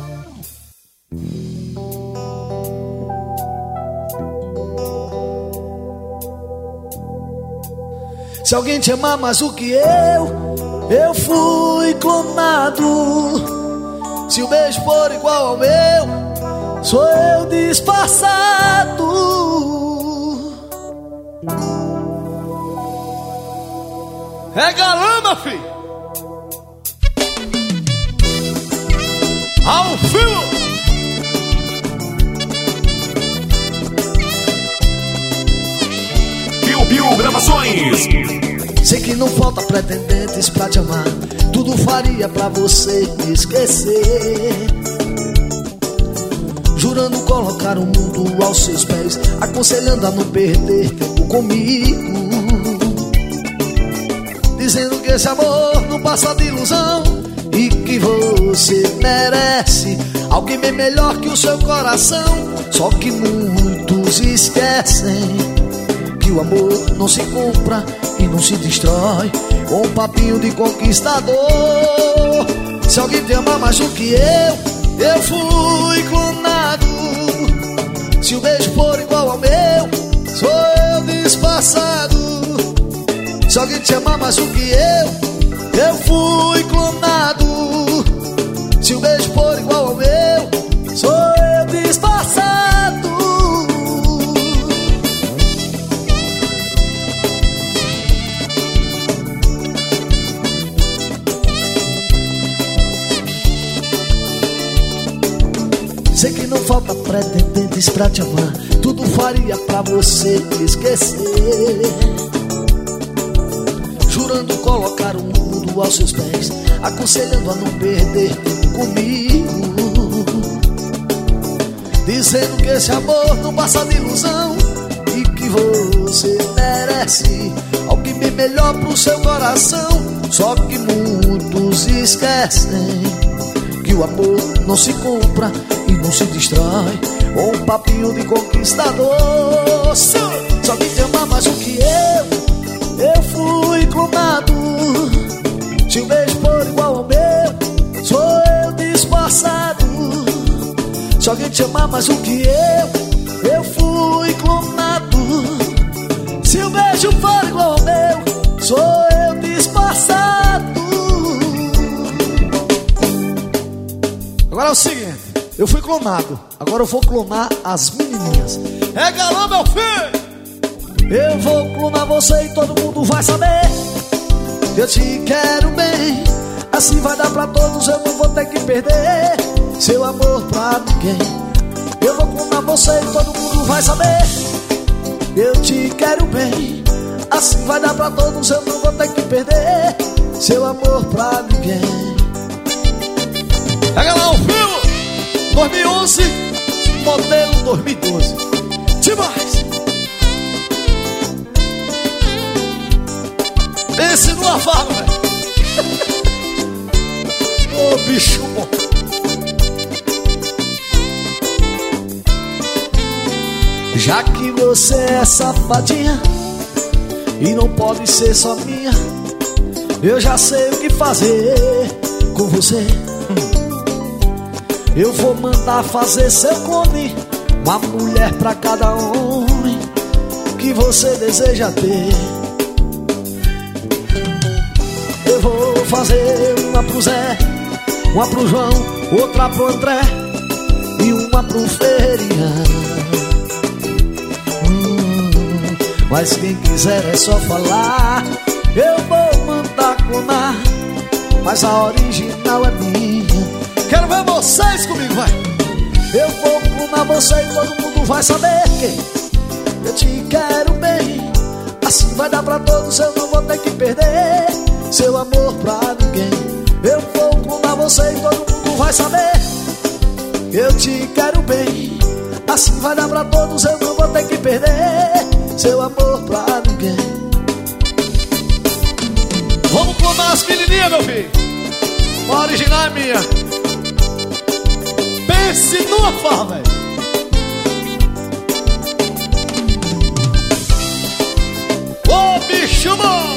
Se alguém te amar mais do que eu fui clonado. Se o beijo for igual ao meu, sou eu disfarçado. É galã, meu filho. Ao fio. Piu Gravações. Sei que não falta pretendentes pra te amar. Tudo faria pra você me esquecer. Jurando colocar o mundo aos seus pés, aconselhando a não perder tempo comigo. Dizendo que esse amor não passa de ilusão e que você merece alguém bem melhor que o seu coração. Só que muitos esquecem que o amor não se compra e não se destrói com um papinho de conquistador. Se alguém te amar mais do que eu fui clonado. Se o beijo for igual ao meu, sou eu disfarçado. Se alguém te amar mais do que eu fui clonado. Se o beijo for igual ao meu, sou eu disfarçado. Sei que não falta pretendentes pra te amar. Tudo faria pra você me esquecer. Jurando colocar o mundo aos seus pés, aconselhando a não perder tempo comigo. Dizendo que esse amor não passa de ilusão e que você merece alguém bem melhor pro seu coração. Só que muitos esquecem que o amor não se compra e não se destrói com um papinho de conquistador. Se alguém te amar mais do que eu fui clonado. Se o beijo for igual ao meu, sou eu disfarçado. Se alguém te amar mais do que eu fui clonado. Se o beijo for igual ao meu, sou eu disfarçado. Agora é o seguinte, eu fui clonado, agora eu vou clonar as menininhas. É galã, meu filho. Eu vou clonar você e todo mundo vai saber. Eu te quero bem, assim vai dar pra todos, eu não vou ter que perder seu amor pra ninguém. Eu vou clonar você e todo mundo vai saber. Eu te quero bem, assim vai dar pra todos, eu não vou ter que perder seu amor pra ninguém. Pega lá o filme 2011, modelo 2012. Demais. Pense numa vaga, velho. Ô, bicho bom. Já que você é safadinha e não pode ser só minha, eu já sei o que fazer com você. Eu vou mandar fazer seu clone, uma mulher pra cada homem que você deseja ter. Eu vou fazer uma pro Zé, uma pro João, outra pro André e uma pro Ferian. Mas quem quiser é só falar, eu vou mandar clonar, mas a original é minha. Quero ver vocês comigo, vai. Eu vou clonar você e todo mundo vai saber que eu te quero bem. Assim vai dar pra todos, eu não vou ter que perder seu amor pra ninguém. Eu vou clonar você e todo mundo vai saber que eu te quero bem. Assim vai dar pra todos, eu não vou ter que perder seu amor pra ninguém. Vamos clonar as menininhas, meu filho. A original é minha. Pense numa farra, velho. Ô, bicho bom.